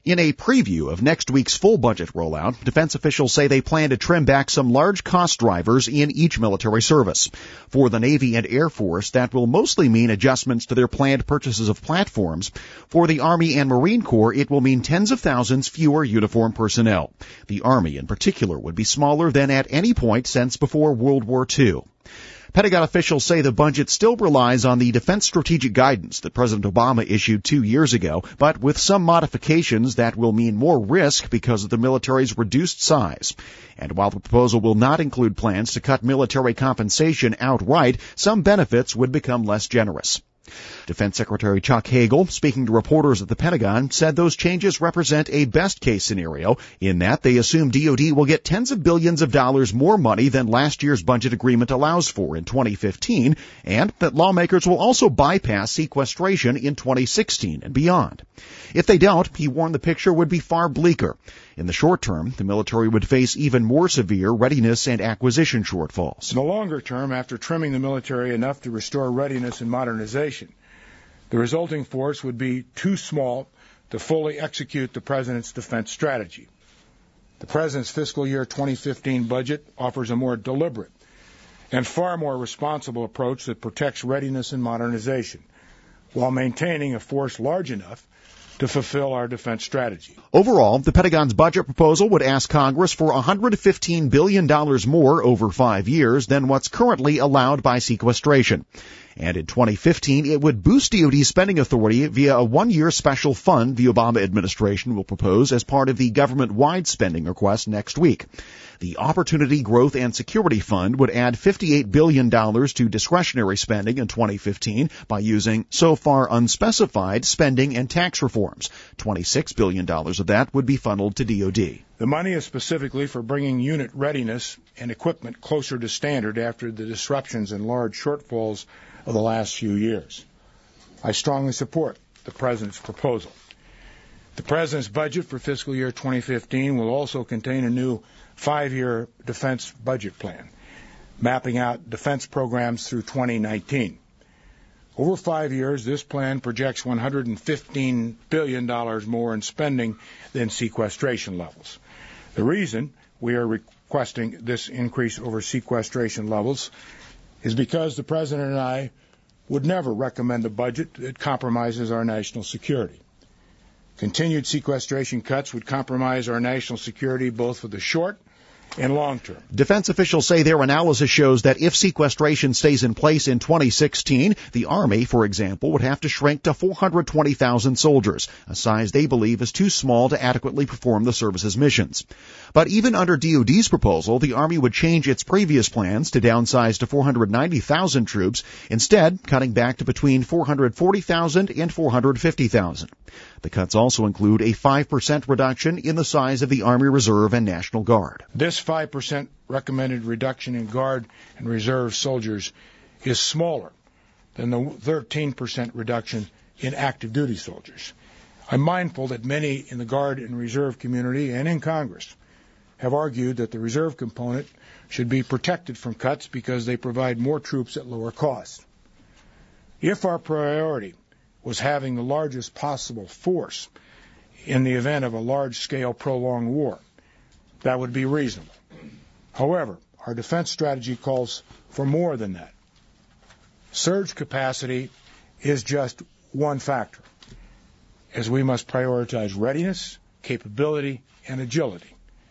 In a preview of next week's full budget rollout, defense officials say they plan to trim back some large cost drivers in each military service. For the Navy and Air Force, that will mostly mean adjustments to their planned purchases of platforms. For the Army and Marine Corps, it will mean tens of thousands fewer uniformed personnel. The Army, in particular, would be smaller than at any point since before World War II. Pentagon officials say the budget still relies on the defense strategic guidance that President Obama issued 2 years ago, but with some modifications that will mean more risk because of the military's reduced size. And while the proposal will not include plans to cut military compensation outright, some benefits would become less generous. Defense Secretary Chuck Hagel, speaking to reporters at the Pentagon, said those changes represent a best-case scenario in that they assume DoD will get tens of billions of dollars more money than last year's budget agreement allows for in 2015, and that lawmakers will also bypass sequestration in 2016 and beyond. If they don't, he warned the picture would be far bleaker. In the short term, the military would face even more severe readiness and acquisition shortfalls. In the longer term, after trimming the military enough to restore readiness and modernization, the resulting force would be too small to fully execute the President's defense strategy. The President's fiscal year 2015 budget offers a more deliberate and far more responsible approach that protects readiness and modernization, while maintaining a force large enough to fulfill our defense strategy. Overall, the Pentagon's budget proposal would ask Congress for $115 billion more over 5 years than what's currently allowed by sequestration. And in 2015, it would boost DoD spending authority via a one-year special fund the Obama administration will propose as part of the government-wide spending request next week. The Opportunity Growth and Security Fund would add $58 billion to discretionary spending in 2015 by using so far unspecified spending and tax reforms. $26 billion of that would be funneled to DoD. The money is specifically for bringing unit readiness and equipment closer to standard after the disruptions and large shortfalls of the last few years. I strongly support the President's proposal. The President's budget for fiscal year 2015 will also contain a new 5-year defense budget plan, mapping out defense programs through 2019. Over 5 years, this plan projects $115 billion more in spending than sequestration levels. The reason we are requesting this increase over sequestration levels is because the President and I would never recommend a budget that compromises our national security. Continued sequestration cuts would compromise our national security both for the short and long term. Defense officials say their analysis shows that if sequestration stays in place in 2016, the Army, for example, would have to shrink to 420,000 soldiers, a size they believe is too small to adequately perform the service's missions. But even under DoD's proposal, the Army would change its previous plans to downsize to 490,000 troops, instead cutting back to between 440,000 and 450,000. The cuts also include a 5% reduction in the size of the Army Reserve and National Guard. This 5% recommended reduction in Guard and Reserve soldiers is smaller than the 13% reduction in active duty soldiers. I'm mindful that many in the Guard and Reserve community and in Congress have argued that the Reserve component should be protected from cuts because they provide more troops at lower cost. If our priority was having the largest possible force in the event of a large-scale prolonged war, that would be reasonable. However, our defense strategy calls for more than that. Surge capacity is just one factor, as we must prioritize readiness, capability, and agility.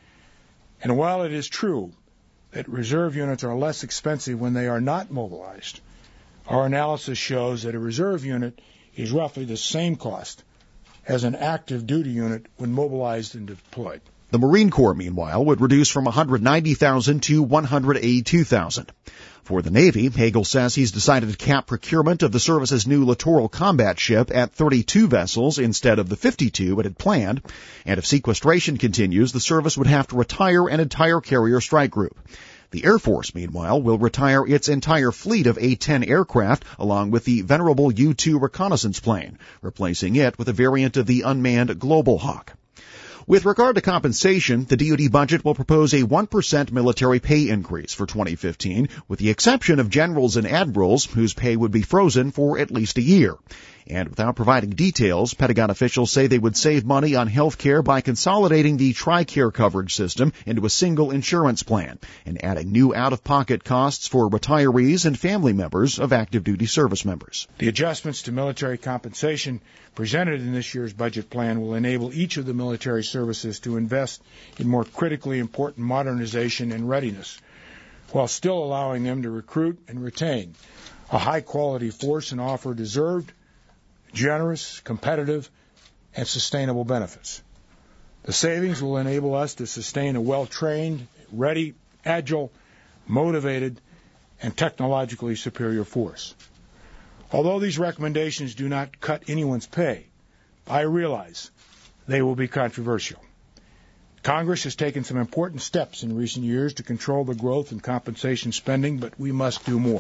And while it is true that reserve units are less expensive when they are not mobilized, our analysis shows that a reserve unit is roughly the same cost as an active duty unit when mobilized and deployed. The Marine Corps, meanwhile, would reduce from 190,000 to 182,000. For the Navy, Hagel says he's decided to cap procurement of the service's new littoral combat ship at 32 vessels instead of the 52 it had planned, and if sequestration continues, the service would have to retire an entire carrier strike group. The Air Force, meanwhile, will retire its entire fleet of A-10 aircraft along with the venerable U-2 reconnaissance plane, replacing it with a variant of the unmanned Global Hawk. With regard to compensation, the DoD budget will propose a 1% military pay increase for 2015, with the exception of generals and admirals, whose pay would be frozen for at least a year. And without providing details, Pentagon officials say they would save money on health care by consolidating the TRICARE coverage system into a single insurance plan and adding new out-of-pocket costs for retirees and family members of active duty service members. The adjustments to military compensation presented in this year's budget plan will enable each of the military services to invest in more critically important modernization and readiness, while still allowing them to recruit and retain a high-quality force and offer deserved, generous, competitive, and sustainable benefits. The savings will enable us to sustain a well-trained, ready, agile, motivated, and technologically superior force. Although these recommendations do not cut anyone's pay, I realize they will be controversial. Congress has taken some important steps in recent years to control the growth in compensation spending, but we must do more.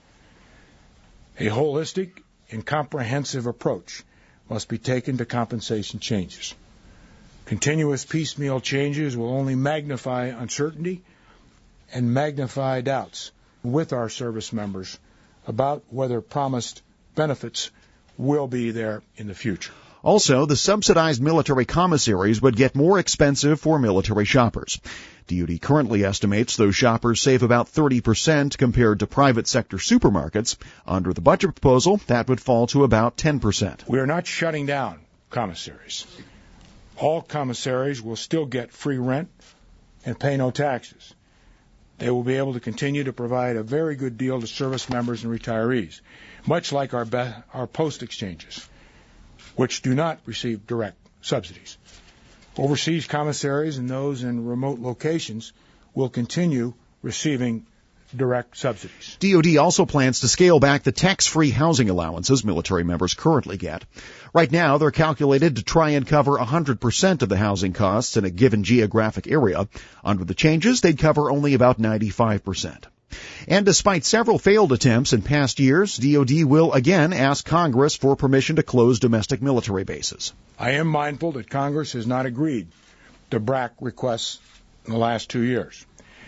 A holistic and comprehensive approach must be taken to compensation changes. Continuous piecemeal changes will only magnify uncertainty and magnify doubts with our service members about whether promised benefits will be there in the future. Also, the subsidized military commissaries would get more expensive for military shoppers. DoD currently estimates those shoppers save about 30% compared to private sector supermarkets. Under the budget proposal, that would fall to about 10%. We are not shutting down commissaries. All commissaries will still get free rent and pay no taxes. They will be able to continue to provide a very good deal to service members and retirees, much like our post exchanges, which do not receive direct subsidies. Overseas commissaries and those in remote locations will continue receiving direct subsidies. DoD also plans to scale back the tax-free housing allowances military members currently get. Right now, they're calculated to try and cover 100% of the housing costs in a given geographic area. Under the changes, they'd cover only about 95%. And despite several failed attempts in past years, DoD will again ask Congress for permission to close domestic military bases. I am mindful that Congress has not agreed to BRAC requests in the last 2 years.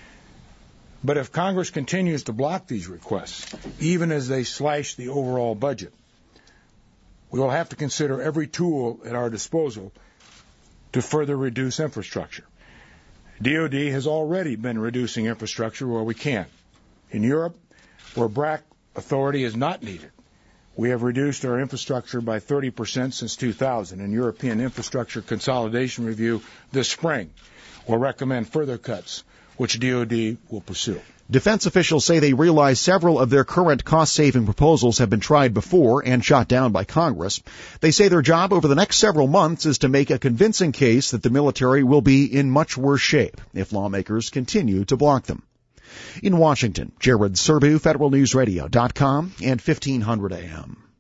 But if Congress continues to block these requests, even as they slash the overall budget, we will have to consider every tool at our disposal to further reduce infrastructure. DoD has already been reducing infrastructure where we can. In Europe, where BRAC authority is not needed, we have reduced our infrastructure by 30% since 2000. And European Infrastructure Consolidation Review this spring will recommend further cuts, which DoD will pursue. Defense officials say they realize several of their current cost-saving proposals have been tried before and shot down by Congress. They say their job over the next several months is to make a convincing case that the military will be in much worse shape if lawmakers continue to block them. In Washington, Jared Serbu, FederalNewsRadio.com and 1500 AM.